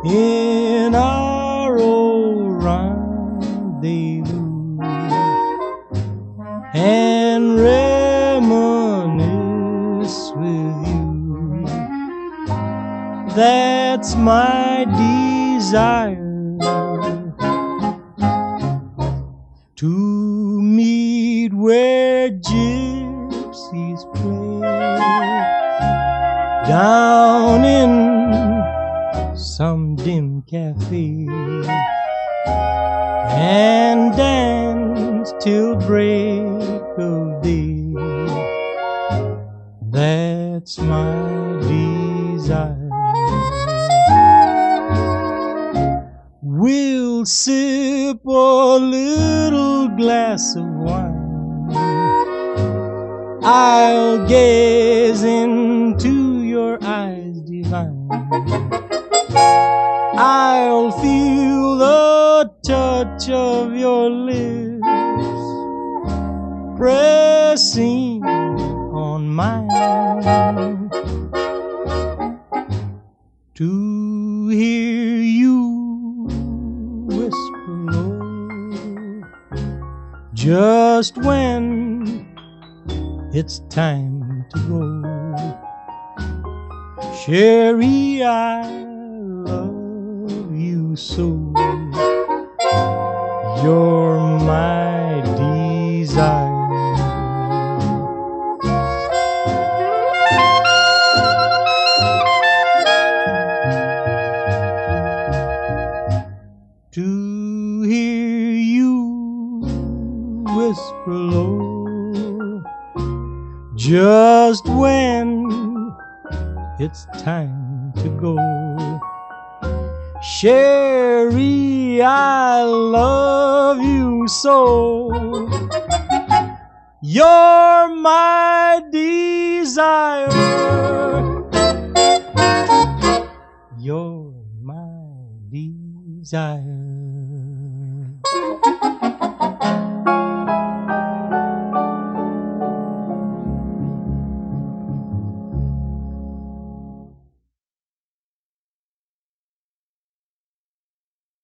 in our old rendezvous and reminisce with you. That's my desire, to meet where gypsies play, down in some dim cafe, and dance till break of day. That's my desire. We'll sip a little glass of wine, I'll gaze into your eyes divine, I'll feel the touch of your lips pressing on mine, to hear you whisper low just when it's time to go. Sherry, I love you so, you're my desire. To hear you whisper low just when it's time to go. Sherry, I love you so, you're my desire. You're my desire.